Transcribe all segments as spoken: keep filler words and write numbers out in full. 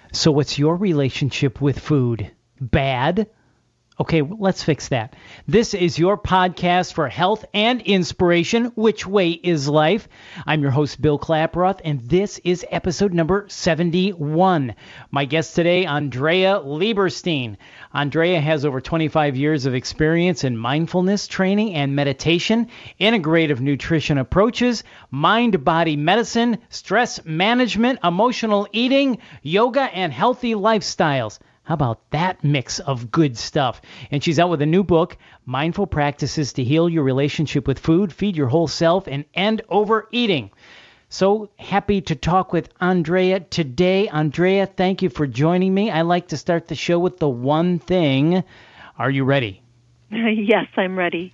So what's your relationship with food? Bad? Okay, let's fix that. This is your podcast for health and inspiration. Which Way is Life? I'm your host, Bill Klaproth, and this is episode number seventy-one. My guest today, Andrea Lieberstein. Andrea has over twenty-five years of experience in mindfulness training and meditation, integrative nutrition approaches, mind-body medicine, stress management, emotional eating, yoga, and healthy lifestyles. How about that mix of good stuff? And she's out with a new book, Mindful Practices to Heal Your Relationship with Food, Feed Your Whole Self, and End Overeating. So happy to talk with Andrea today. Andrea, thank you for joining me. I like to start the show with the one thing. Are you ready? Yes, I'm ready.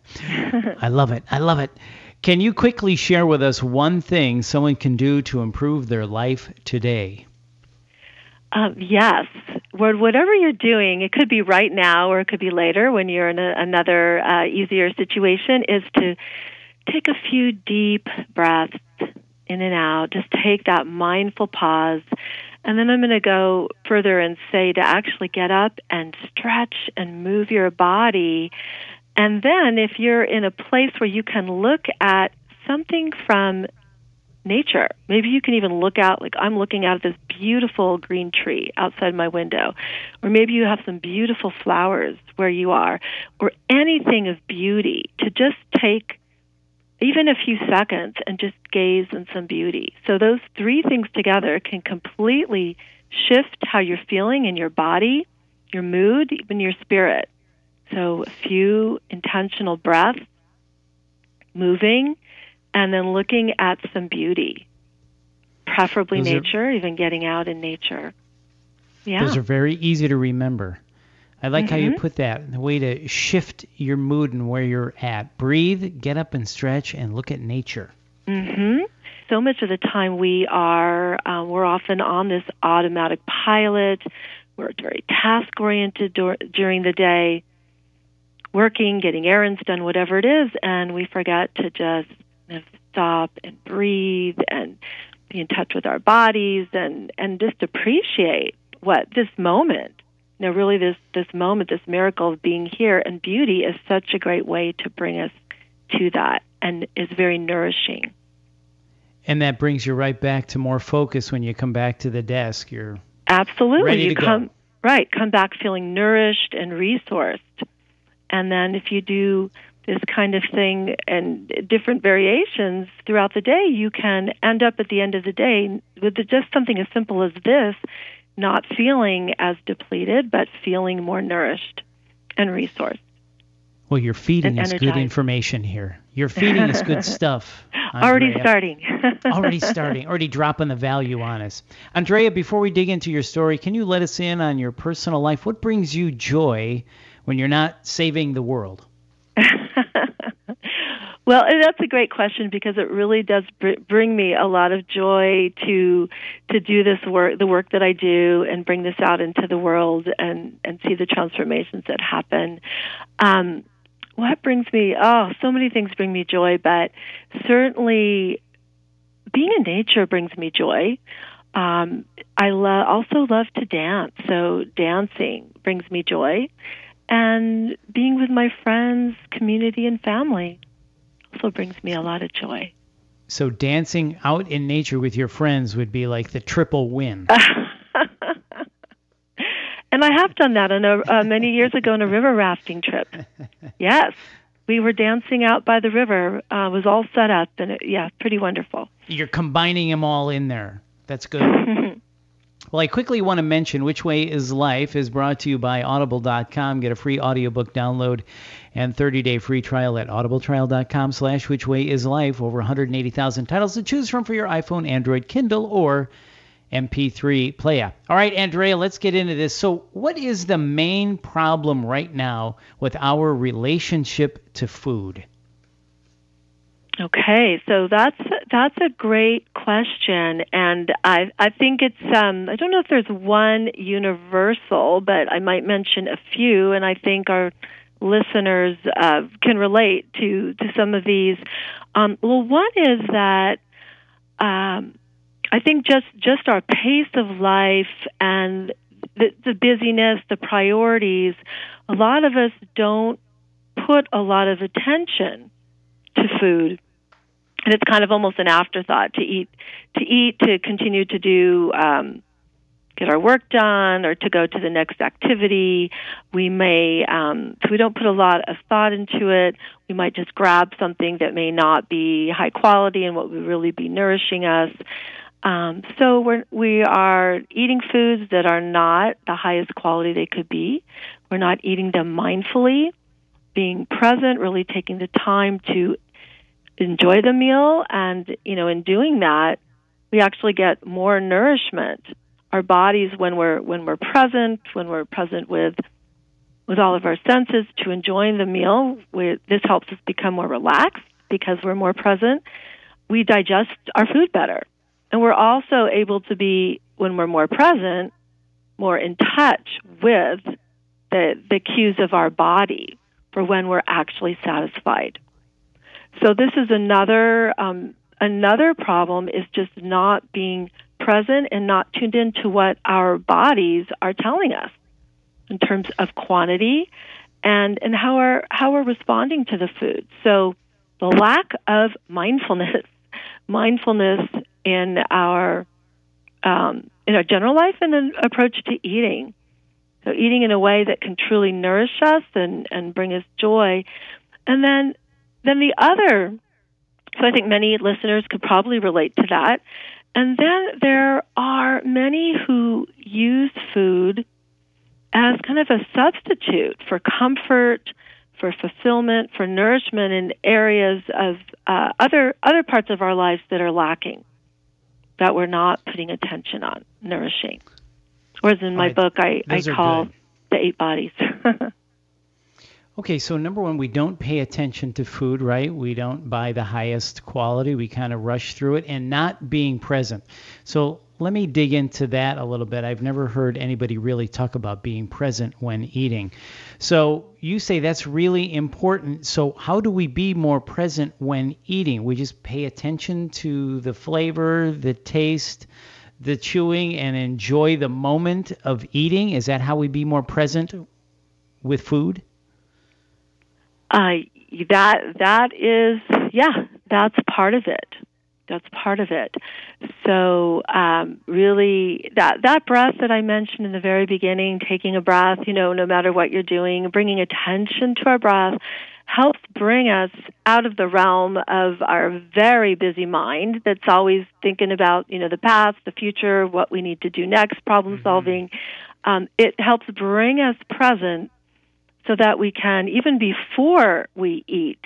I love it. I love it. Can you quickly share with us one thing someone can do to improve their life today? Um, yes. Whatever you're doing, it could be right now or it could be later when you're in a, another uh, easier situation, is to take a few deep breaths in and out. Just take that mindful pause. And then I'm going to go further and say to actually get up and stretch and move your body. And then if you're in a place where you can look at something from nature. Maybe you can even look out, like I'm looking out at this beautiful green tree outside my window. Or maybe you have some beautiful flowers where you are, or anything of beauty, to just take even a few seconds and just gaze in some beauty. So those three things together can completely shift how you're feeling in your body, your mood, even your spirit. So a few intentional breaths, moving, and then looking at some beauty, preferably Those nature, are, even getting out in nature. Yeah. Those are very easy to remember. I like mm-hmm. how you put that, the way to shift your mood and where you're at. Breathe, get up and stretch, and look at nature. Mm-hmm. So much of the time we are, uh, we're often on this automatic pilot. We're very task-oriented dur- during the day, working, getting errands done, whatever it is, and we forget to just stop and breathe and be in touch with our bodies and, and just appreciate what this moment, you know, really this, this moment, this miracle of being here, and beauty is such a great way to bring us to that and is very nourishing. And that brings you right back to more focus when you come back to the desk. You're Absolutely. ready you to come, go. Right, come back feeling nourished and resourced. And then if you do this kind of thing and different variations throughout the day, you can end up at the end of the day with just something as simple as this, not feeling as depleted, but feeling more nourished and resourced. Well, you're feeding and us energized. Good information here. You're feeding us good stuff, Andrea. Already starting. already starting, already dropping the value on us. Andrea, before we dig into your story, can you let us in on your personal life? What brings you joy when you're not saving the world? Well, that's a great question, because it really does br- bring me a lot of joy to to do this work, the work that I do, and bring this out into the world and, and see the transformations that happen. Um, what brings me, oh, so many things bring me joy, but certainly being in nature brings me joy. Um, I lo- also love to dance, so dancing brings me joy. And being with my friends, community, and family also brings me a lot of joy. So dancing out in nature with your friends would be like the triple win. And I have done that on a, uh, many years ago on a river rafting trip. Yes, we were dancing out by the river. Uh, it was all set up, and it, yeah, pretty wonderful. You're combining them all in there. That's good. Well, I quickly want to mention Which Way is Life is brought to you by audible dot com. Get a free audiobook download and thirty-day free trial at audibletrial dot com slash which way is life. Over one hundred eighty thousand titles to choose from for your iPhone, Android, Kindle, or M P three player. All right, Andrea, let's get into this. So what is the main problem right now with our relationship to food? Okay, so that's that's a great question, and I I think it's um I don't know if there's one universal, but I might mention a few, and I think our listeners uh, can relate to to some of these. Um, well, one is that um, I think just, just our pace of life and the, the busyness, the priorities, a lot of us don't put a lot of attention to food. And it's kind of almost an afterthought to eat, to eat, to continue to do, um, get our work done, or to go to the next activity. We may, um, so we don't put a lot of thought into it. We might just grab something that may not be high quality and what would really be nourishing us. Um, so we're, we are eating foods that are not the highest quality they could be. We're not eating them mindfully, being present, really taking the time to enjoy the meal. And, you know, in doing that, we actually get more nourishment. Our bodies, when we're when we're present, when we're present with with all of our senses to enjoying the meal, we, this helps us become more relaxed because we're more present. We digest our food better. And we're also able to be, when we're more present, more in touch with the the cues of our body for when we're actually satisfied. So this is another um, another problem, is just not being present and not tuned into what our bodies are telling us in terms of quantity and, and how our how we're responding to the food. So the lack of mindfulness, mindfulness in our um, in our general life and an approach to eating. So eating in a way that can truly nourish us and, and bring us joy. And then then the other, so I think many listeners could probably relate to that. And then there are many who use food as kind of a substitute for comfort, for fulfillment, for nourishment in areas of uh, other other parts of our lives that are lacking, that we're not putting attention on, nourishing. Whereas in my right. book, I, I call good. the eight bodies. Okay, so number one, we don't pay attention to food, right? We don't buy the highest quality. We kind of rush through it, and not being present. So let me dig into that a little bit. I've never heard anybody really talk about being present when eating. So you say that's really important. So how do we be more present when eating? We just pay attention to the flavor, the taste, the chewing, and enjoy the moment of eating? Is that how we be more present with food? Uh, that that is, yeah, that's part of it. That's part of it. So um, really, that that breath that I mentioned in the very beginning, taking a breath, you know, no matter what you're doing, bringing attention to our breath, helps bring us out of the realm of our very busy mind that's always thinking about, you know, the past, the future, what we need to do next, problem mm-hmm. solving. Um, it helps bring us present, so that we can, even before we eat,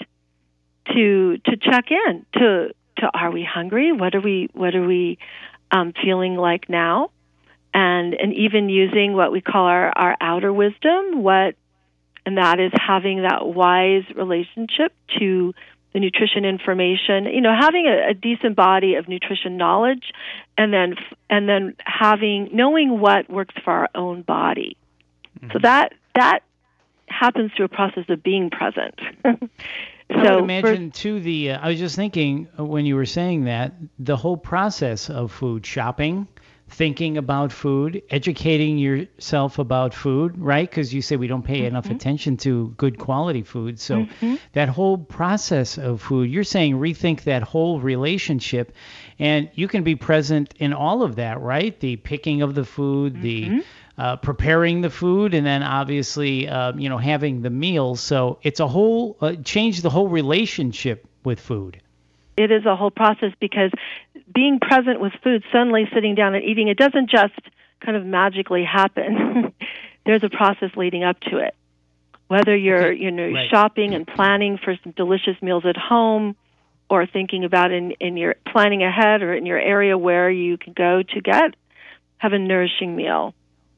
to to check in to to are we hungry? What are we what are we um, feeling like now? And and even using what we call our, our outer wisdom, what and that is having that wise relationship to the nutrition information. You know, having a, a decent body of nutrition knowledge, and then and then having knowing what works for our own body. Mm-hmm. So that that. happens through a process of being present. so I would imagine, for, too, the, uh, I was just thinking uh, when you were saying that, the whole process of food shopping, thinking about food, educating yourself about food, right? Because you say we don't pay mm-hmm. enough attention to good quality food. So mm-hmm. that whole process of food, you're saying rethink that whole relationship, and you can be present in all of that, right? The picking of the food, mm-hmm. the Uh, preparing the food, and then obviously, uh, you know, having the meals. So it's a whole, uh, change the whole relationship with food. It is a whole process, because being present with food, suddenly sitting down and eating, it doesn't just kind of magically happen. There's a process leading up to it. Whether you're, okay. you know, right. shopping and planning for some delicious meals at home, or thinking about in, in your planning ahead or in your area where you can go to get, have a nourishing meal.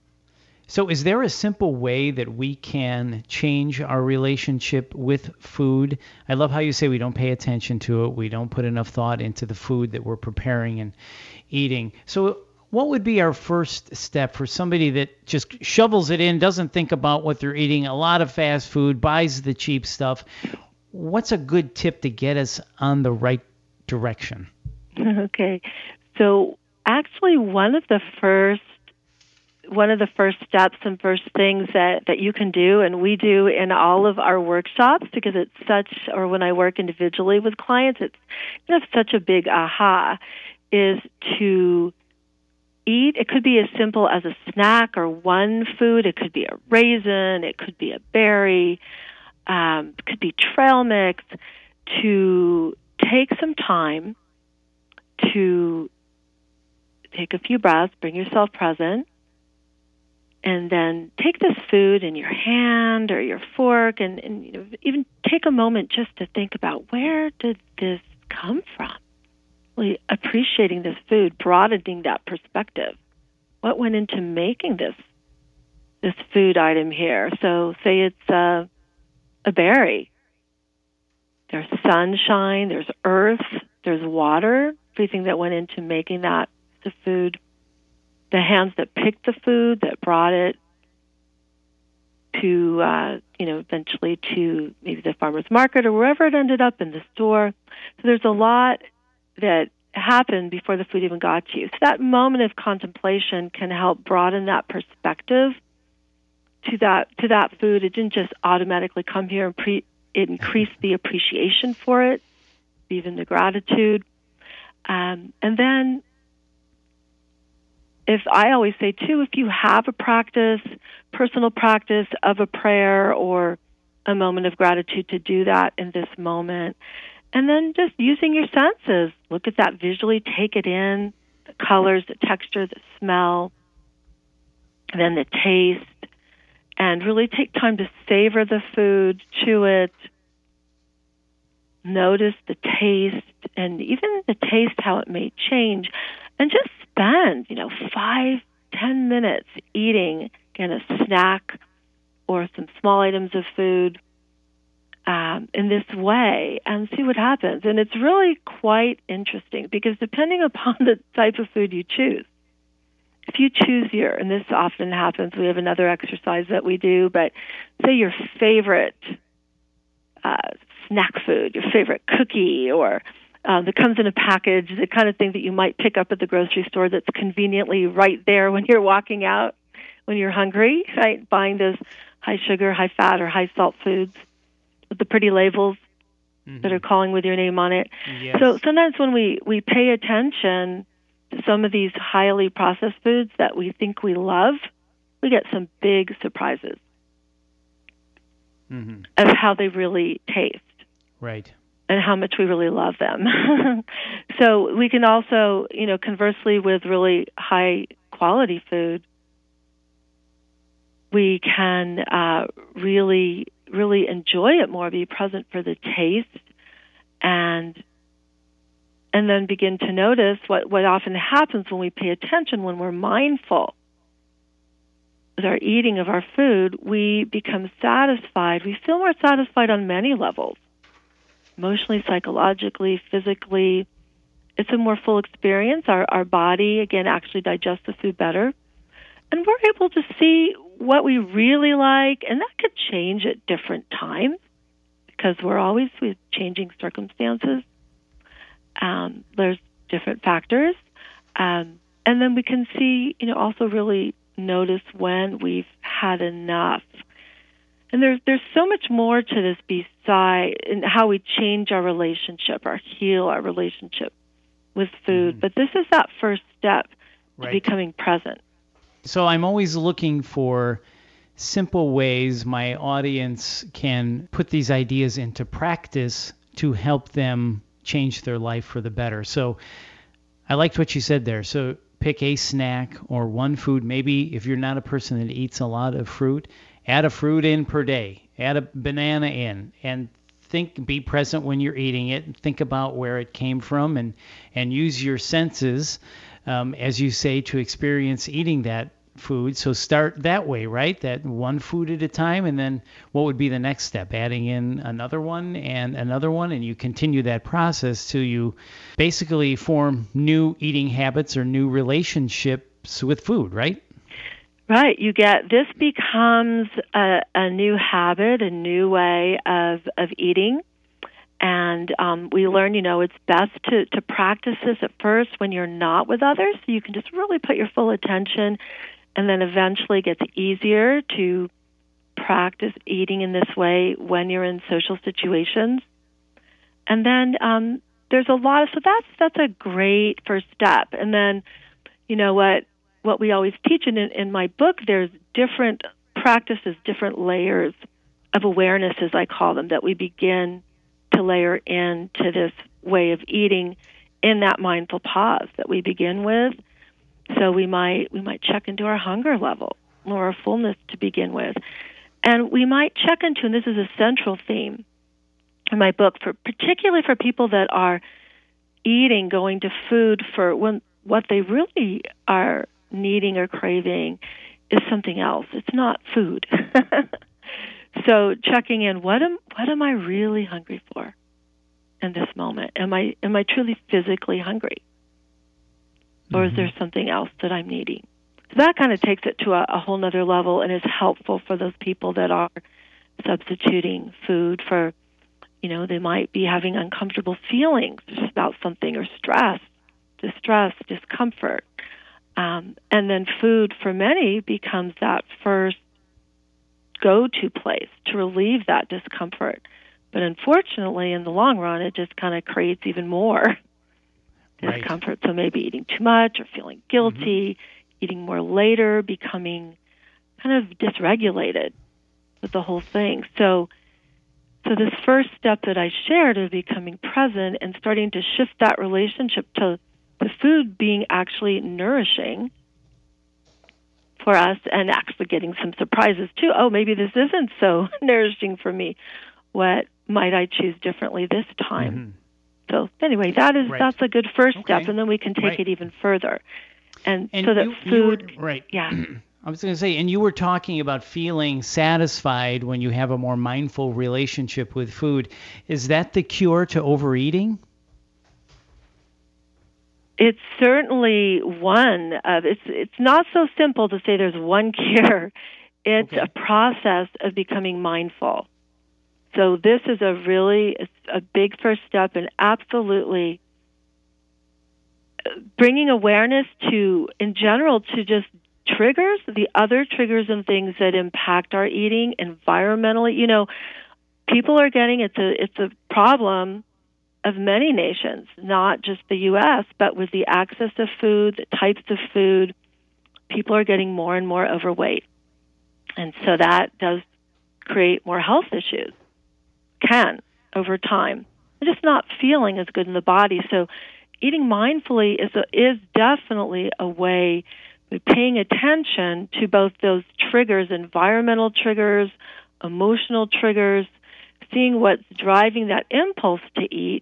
So is there a simple way that we can change our relationship with food? I love how you say we don't pay attention to it. We don't put enough thought into the food that we're preparing and eating. So what would be our first step for somebody that just shovels it in, doesn't think about what they're eating, a lot of fast food, buys the cheap stuff? What's a good tip to get us on the right direction? Okay. So actually one of the first one of the first steps and first things that, that you can do, and we do in all of our workshops, because it's such, or when I work individually with clients, it's you know, such a big aha, is to eat. It could be as simple as a snack or one food. It could be a raisin. It could be a berry. Um, it could be trail mix. To take some time to take a few breaths, bring yourself present, and then take this food in your hand or your fork, and, and you know, even take a moment just to think about, where did this come from? Really appreciating this food, broadening that perspective. What went into making this this food item here? So say it's a, a berry. There's sunshine, there's earth, there's water, everything that went into making that the food. The hands that picked the food, that brought it to, uh, you know, eventually to maybe the farmer's market or wherever it ended up in the store. So there's a lot that happened before the food even got to you. So that moment of contemplation can help broaden that perspective to that to that food. It didn't just automatically come here, and pre- it increased the appreciation for it, even the gratitude. Um, and then If I always say, too, if you have a practice, personal practice of a prayer or a moment of gratitude, to do that in this moment. And then just using your senses. Look at that visually, take it in, the colors, the texture, the smell, and then the taste, and really take time to savor the food, chew it, notice the taste, and even the taste, how it may change. And just spend, you know, five, ten minutes eating, again, a snack or some small items of food um, in this way, and see what happens. And it's really quite interesting, because depending upon the type of food you choose, if you choose your, and this often happens, we have another exercise that we do, but say your favorite uh, snack food, your favorite cookie, or Uh, that comes in a package, the kind of thing that you might pick up at the grocery store that's conveniently right there when you're walking out, when you're hungry, right? Buying those high sugar, high fat, or high salt foods with the pretty labels mm-hmm. that are calling with your name on it. Yes. So sometimes when we, we pay attention to some of these highly processed foods that we think we love, we get some big surprises mm-hmm. of how they really taste. Right. And how much we really love them. So we can also, you know, conversely, with really high quality food, we can uh, really, really enjoy it more, be present for the taste, and and then begin to notice what, what often happens when we pay attention, when we're mindful with our eating of our food, we become satisfied. We feel more satisfied on many levels. Emotionally, psychologically, physically. It's a more full experience. Our our body, again, actually digests the food better. And we're able to see what we really like, and that could change at different times, because we're always with changing circumstances. Um, there's different factors. Um, and then we can see, you know, also really notice when we've had enough. And there's there's so much more to this beside in how we change our relationship, or heal our relationship with food. Mm-hmm. But this is that first step to right. becoming present. So I'm always looking for simple ways my audience can put these ideas into practice to help them change their life for the better. So I liked what you said there. So pick a snack or one food. Maybe if you're not a person that eats a lot of fruit, add a fruit in per day, add a banana in, and think, be present when you're eating it, and think about where it came from, and, and use your senses, um, as you say, to experience eating that food. So start that way, right? That one food at a time, and then what would be the next step? Adding in another one and another one, and you continue that process till you basically form new eating habits or new relationships with food, right? Right. You get, this becomes a, a new habit, a new way of, of eating. And um, we learn, you know, it's best to, to practice this at first when you're not with others, so you can just really put your full attention, and then eventually it gets easier to practice eating in this way when you're in social situations. And then um, there's a lot of, so that's that's a great first step. And then, you know, what what we always teach in, in my book, there's different practices, different layers of awareness, as I call them, that we begin to layer into this way of eating in that mindful pause that we begin with. So we might we might check into our hunger level or our fullness to begin with. And we might check into, and this is a central theme in my book, for particularly for people that are eating, going to food for when what they really are needing or craving is something else. It's not food. So checking in, what am what am I really hungry for in this moment? Am I am I truly physically hungry? Or mm-hmm. is there something else that I'm needing? So that kind of takes it to a, a whole nother level and is helpful for those people that are substituting food for, you know, they might be having uncomfortable feelings about something, or stress, distress, discomfort. Um, and then food for many becomes that first go-to place to relieve that discomfort. But unfortunately, in the long run, it just kind of creates even more right. discomfort. So maybe eating too much or feeling guilty, mm-hmm. eating more later, becoming kind of dysregulated with the whole thing. So so this first step that I shared of becoming present and starting to shift that relationship to the food being actually nourishing for us, and actually getting some surprises too. Oh, maybe this isn't so nourishing for me. What might I choose differently this time? Mm-hmm. So anyway, that is right. that's a good first okay. step, and then we can take right. it even further. And, and so that you, food, you were, right? Yeah. I was going to say, and you were talking about feeling satisfied when you have a more mindful relationship with food. Is that the cure to overeating? It's certainly one of, it's it's not so simple to say there's one cure. It's okay. a process of becoming mindful. So this is a really it's a big first step, and absolutely bringing awareness to, in general, to just triggers, the other triggers and things that impact our eating environmentally. You know, people are getting, it's a it's a problem of many nations, not just the U S, but with the access of food, the types of food, people are getting more and more overweight. And so that does create more health issues, can, over time. And just not feeling as good in the body. So eating mindfully is a, is definitely a way of paying attention to both those triggers, environmental triggers, emotional triggers, seeing what's driving that impulse to eat,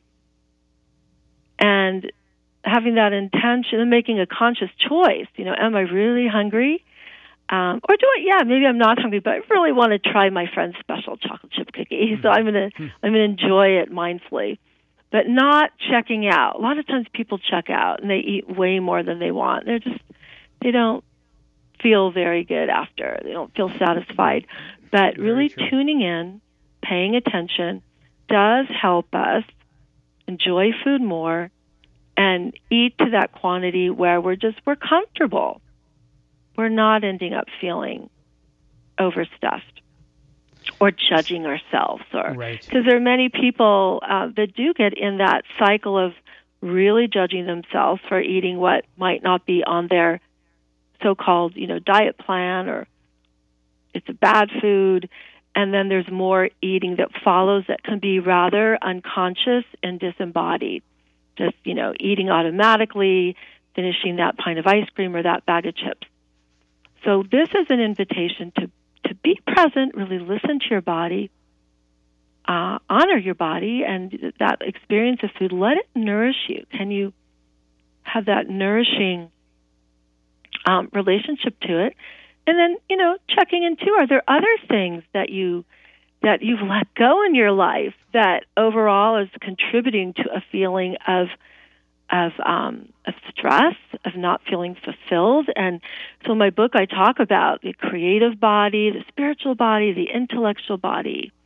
and having that intention and making a conscious choice. You know, am I really hungry? Um, or do I, yeah, maybe I'm not hungry, but I really want to try my friend's special chocolate chip cookie. So I'm going to I'm going to enjoy it mindfully, but not checking out. A lot of times people check out and they eat way more than they want. They're just, they don't feel very good after. They don't feel satisfied. But really tuning in, paying attention, does help us enjoy food more and eat to that quantity where we're just, we're comfortable. We're not ending up feeling overstuffed or judging ourselves. Or right. Because there are many people uh, that do get in that cycle of really judging themselves for eating what might not be on their so-called, you know, diet plan, or it's a bad food. And then there's more eating that follows that can be rather unconscious and disembodied. Just, you know, eating automatically, finishing that pint of ice cream or that bag of chips. So this is an invitation to, to be present, really listen to your body, uh, honor your body, and that experience of food, let it nourish you. Can you have that nourishing um, relationship to it? And then, you know, checking in too, are there other things that you that you've let go in your life that overall is contributing to a feeling of of um, of stress, of not feeling fulfilled? And so in my book, I talk about the creative body, the spiritual body, the intellectual body,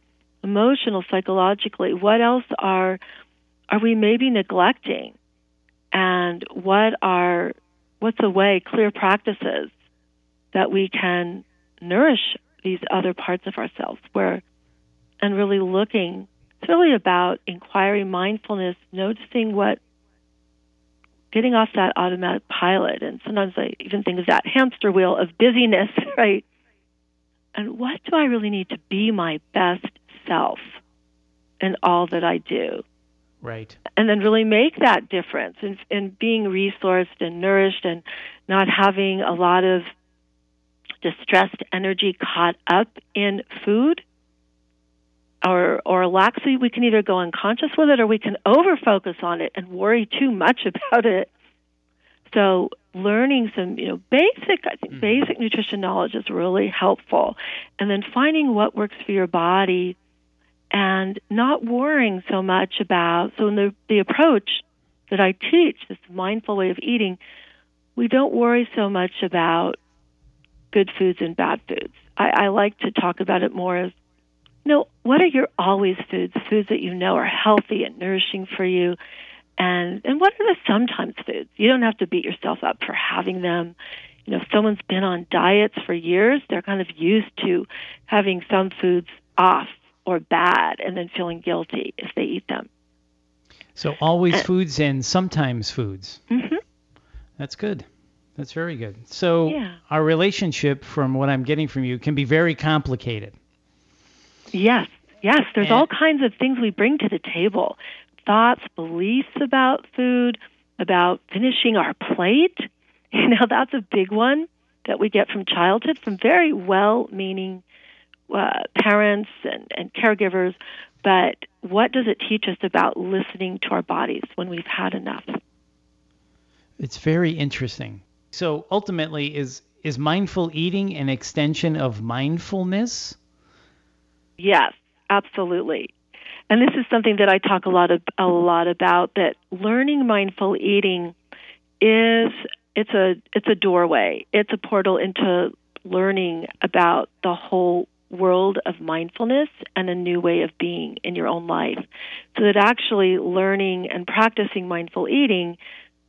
emotional, psychologically, what else are are we maybe neglecting? And what are what's a way, clear practices that we can nourish these other parts of ourselves where and really looking. It's really about inquiry, mindfulness, noticing what, getting off that automatic pilot. And sometimes I even think of that hamster wheel of busyness, right? And what do I really need to be my best self in all that I do? Right. And then really make that difference in, in being resourced and nourished and not having a lot of distressed energy caught up in food or or lack. So we can either go unconscious with it or we can over-focus on it and worry too much about it. So learning some, you know, basic, I think mm-hmm. basic nutrition knowledge is really helpful. And then finding what works for your body and not worrying so much about, so in the, the approach that I teach, this mindful way of eating, we don't worry so much about good foods and bad foods. I, I like to talk about it more as, you know, what are your always foods, foods that you know are healthy and nourishing for you, and and what are the sometimes foods? You don't have to beat yourself up for having them. You know, if someone's been on diets for years, they're kind of used to having some foods off or bad and then feeling guilty if they eat them. So always and, foods and sometimes foods. Mm-hmm. That's good. That's very good. So yeah. Our relationship, from what I'm getting from you, can be very complicated. Yes, yes. There's and, all kinds of things we bring to the table. Thoughts, beliefs about food, about finishing our plate. You know, that's a big one that we get from childhood, from very well-meaning uh, parents and, and caregivers. But what does it teach us about listening to our bodies when we've had enough? It's very interesting. So ultimately, is is mindful eating an extension of mindfulness? Yes, absolutely. And this is something that I talk a lot of, a lot about, that learning mindful eating is it's a it's a doorway. It's a portal into learning about the whole world of mindfulness and a new way of being in your own life. So that actually learning and practicing mindful eating,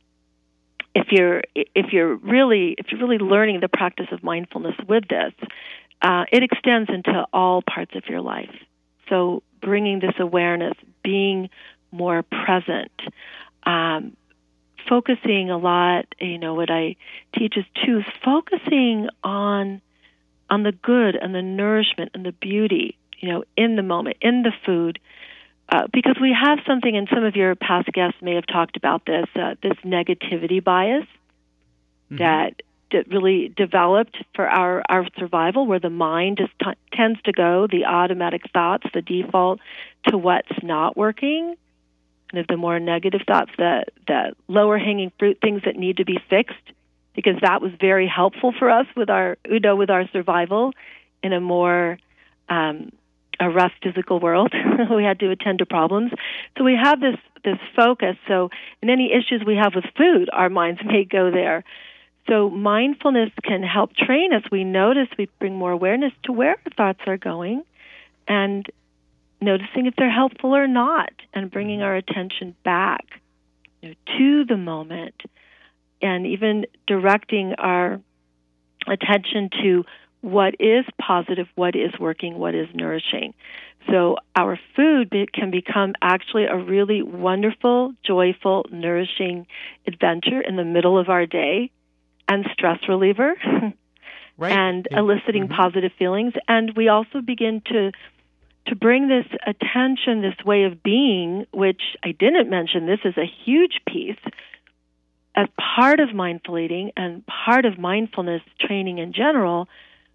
if you're if you're really if you're really learning the practice of mindfulness with this, uh, it extends into all parts of your life. So bringing this awareness, being more present, um, focusing a lot. You know, what I teach is too is focusing on on the good and the nourishment and the beauty. You know, in the moment, in the food. Uh, because we have something, and some of your past guests may have talked about this, uh, this negativity bias mm-hmm. that, that really developed for our, our survival, where the mind just t- tends to go, the automatic thoughts, the default, to what's not working. And if the more negative thoughts, the, the lower-hanging fruit, things that need to be fixed, because that was very helpful for us with our, you know, with our survival in a more um, a rough physical world. We had to attend to problems. So we have this, this focus. So in any issues we have with food, our minds may go there. So mindfulness can help train us. We notice, we bring more awareness to where our thoughts are going and noticing if they're helpful or not, and bringing our attention back, you know, to the moment, and even directing our attention to what is positive, what is working, what is nourishing. So our food be- can become actually a really wonderful, joyful, nourishing adventure in the middle of our day, and stress reliever, right. and yeah. eliciting mm-hmm. positive feelings. And we also begin to to bring this attention, this way of being, which I didn't mention, this is a huge piece, as part of mindful eating and part of mindfulness training in general.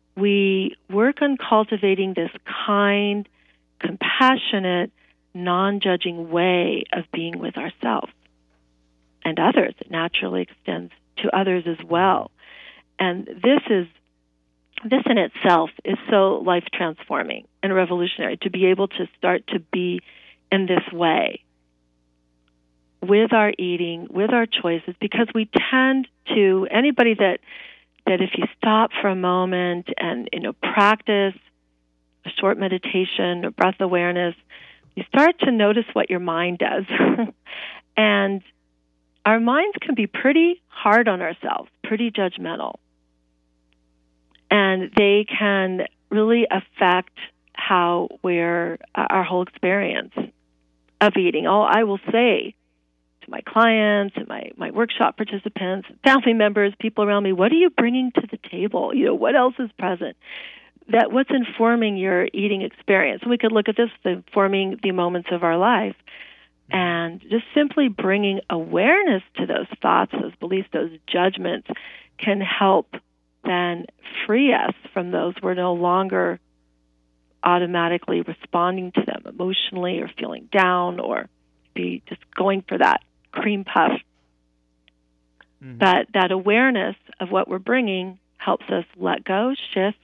We work on cultivating this kind, compassionate, non-judging way of being with ourselves and others. It naturally extends to others as well. And this is this in itself is so life-transforming and revolutionary, to be able to start to be in this way with our eating, with our choices, because we tend to, anybody that that if you stop for a moment and, you know, practice a short meditation, or breath awareness, you start to notice what your mind does. And our minds can be pretty hard on ourselves, pretty judgmental. And they can really affect how we're, uh, our whole experience of eating. Oh, I will say to my clients and my, my workshop participants, family members, people around me, what are you bringing to the table? You know, what else is present? That what's informing your eating experience? And we could look at this, informing the moments of our life. And just simply bringing awareness to those thoughts, those beliefs, those judgments can help then free us from those. We're no longer automatically responding to them emotionally or feeling down or be just going for that cream puff. Mm-hmm. That, that awareness of what we're bringing helps us let go, shift,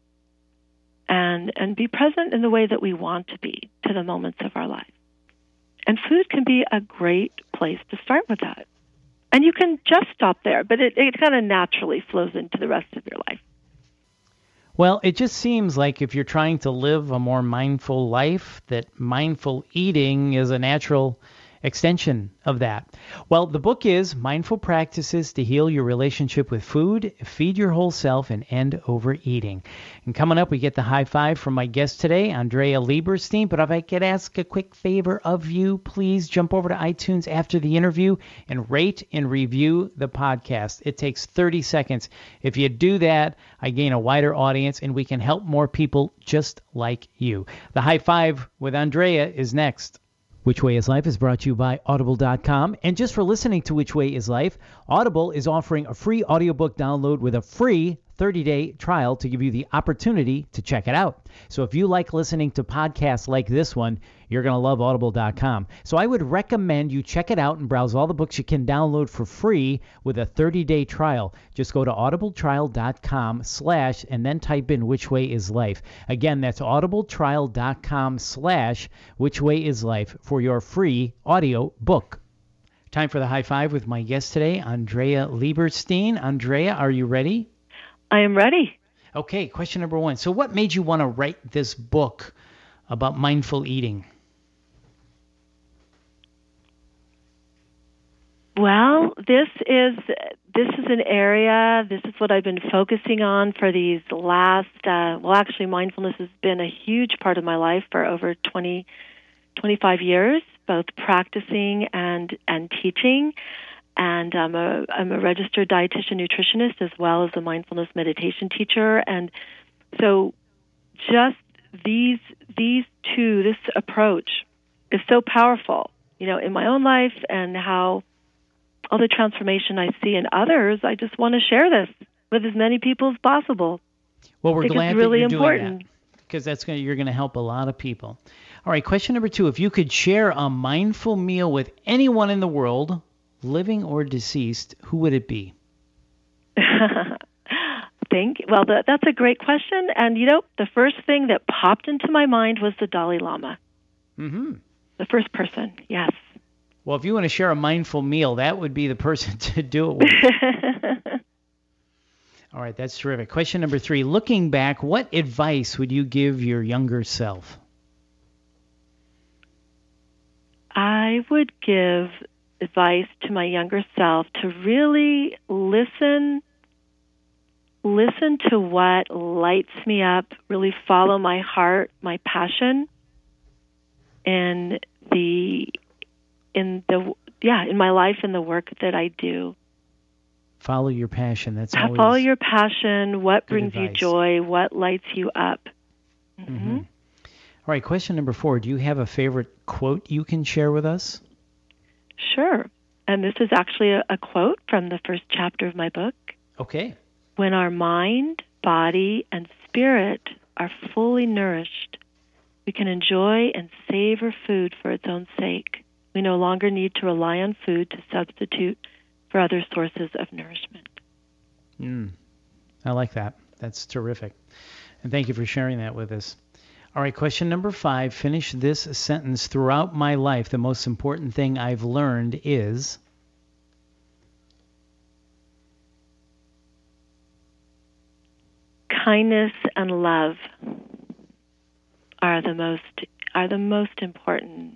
and, and be present in the way that we want to be to the moments of our life. And food can be a great place to start with that. And you can just stop there, but it, it kind of naturally flows into the rest of your life. Well, it just seems like if you're trying to live a more mindful life, that mindful eating is a natural extension of that. Well, the book is Mindful Practices to Heal Your Relationship with Food, Feed Your Whole Self, and End Overeating. And coming up, we get the high five from my guest today, Andrea Lieberstein. But if I could ask a quick favor of you, please jump over to iTunes after the interview and rate and review the podcast. It takes thirty seconds. If you do that, I gain a wider audience and we can help more people just like you. The high five with Andrea is next. Which Way is Life is brought to you by Audible dot com. And just for listening to Which Way is Life, Audible is offering a free audiobook download with a free thirty-day trial to give you the opportunity to check it out. So if you like listening to podcasts like this one, you're going to love Audible dot com. So I would recommend you check it out and browse all the books you can download for free with a thirty-day trial. Just go to audibletrial.com slash and then type in Which Way is Life. Again, that's audibletrial.com slash Which Way is Life for your free audio book. Time for the high five with my guest today, Andrea Lieberstein. Andrea, are you ready? I am ready. Okay, question number one. So what made you want to write this book about mindful eating? Well, this is this is an area, this is what I've been focusing on for these last, uh, well, actually, mindfulness has been a huge part of my life for over twenty, twenty-five years, both practicing and, and teaching. And I'm a, I'm a registered dietitian nutritionist as well as a mindfulness meditation teacher. And so just these these two, this approach is so powerful, you know, in my own life and how all the transformation I see in others. I just want to share this with as many people as possible. Well, we're glad it's really that you're important. doing that because that's going you're going to help a lot of people. All right, question number two. If you could share a mindful meal with anyone in the world, living or deceased, who would it be? Think. Well, that, that's a great question. And, you know, the first thing that popped into my mind was the Dalai Lama. Mm-hmm. The first person, yes. Well, if you want to share a mindful meal, that would be the person to do it with. All right, that's terrific. Question number three. Looking back, what advice would you give your younger self? I would give advice to my younger self to really listen, listen to what lights me up, really follow my heart, my passion in the, in the, yeah, in my life and the work that I do. Follow your passion. That's always follow your passion. What brings advice. you joy? What lights you up? Mm-hmm. Mm-hmm. All right, question number four. Do you have a favorite quote you can share with us? Sure. And this is actually a, a quote from the first chapter of my book. Okay. When our mind, body, and spirit are fully nourished, we can enjoy and savor food for its own sake. We no longer need to rely on food to substitute for other sources of nourishment. Mm, I like that. That's terrific. And thank you for sharing that with us. All right, question number five. Finish this sentence. Throughout my life, the most important thing I've learned is... kindness and love. are the most are the most important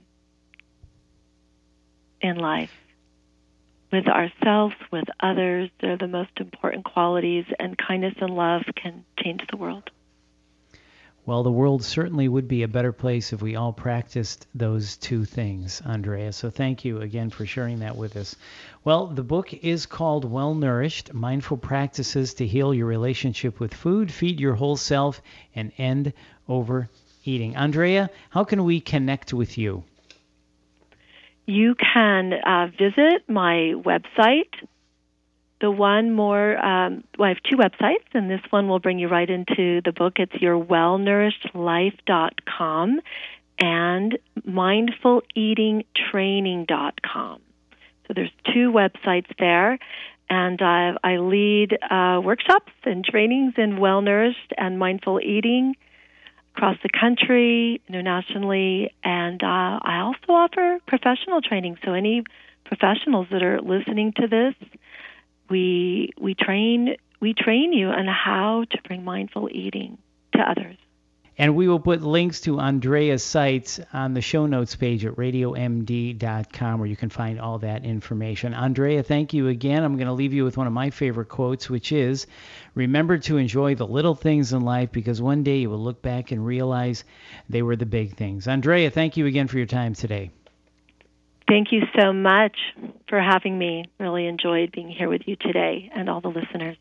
in life. With ourselves, with others, they're the most important qualities, and kindness and love can change the world. Well, the world certainly would be a better place if we all practiced those two things, Andrea. So thank you again for sharing that with us. Well, the book is called Well Nourished, Mindful Practices to Heal Your Relationship with Food, Feed Your Whole Self, and End Overeating. Andrea, how can we connect with you? You can uh, visit my website. The one more, um, well, I have two websites, and this one will bring you right into the book. It's your well nourished life dot com and mindful eating training dot com. So there's two websites there, and uh, I lead uh, workshops and trainings in well-nourished and mindful eating across the country, internationally, and uh, I also offer professional training. So any professionals that are listening to this, We we train we train you on how to bring mindful eating to others. And we will put links to Andrea's sites on the show notes page at radio m d dot com, where you can find all that information. Andrea, thank you again. I'm going to leave you with one of my favorite quotes, which is, remember to enjoy the little things in life, because one day you will look back and realize they were the big things. Andrea, thank you again for your time today. Thank you so much for having me. Really enjoyed being here with you today and all the listeners.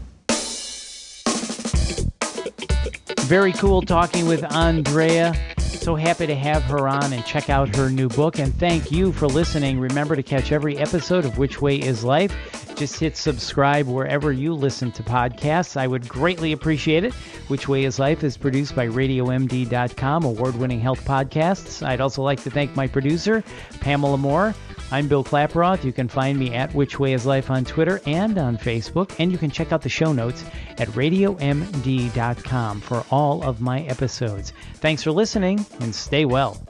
Very cool talking with Andrea. So happy to have her on, and check out her new book. And thank you for listening. Remember to catch every episode of Which Way is Life. Just hit subscribe wherever you listen to podcasts. I would greatly appreciate it. Which Way is Life is produced by radio m d dot com, award-winning health podcasts. I'd also like to thank my producer, Pamela Moore. I'm Bill Klaproth. You can find me at Which Way is Life on Twitter and on Facebook. And you can check out the show notes at radio m d dot com for all of my episodes. Thanks for listening, and stay well.